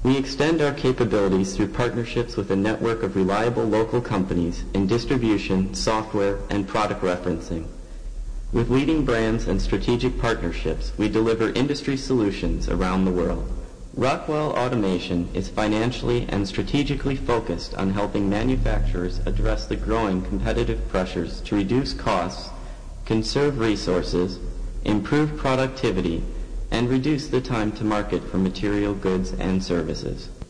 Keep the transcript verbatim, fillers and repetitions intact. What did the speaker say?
We extend our capabilities through partnerships with a network of reliable local companies in distribution, software, and product referencing. With leading brands and strategic partnerships, we deliver industry solutions around the world. Rockwell Automation is financially and strategically focused on helping manufacturers address the growing competitive pressures to reduce costs, conserve resources, improve productivity, and reduce the time to market for material goods and services.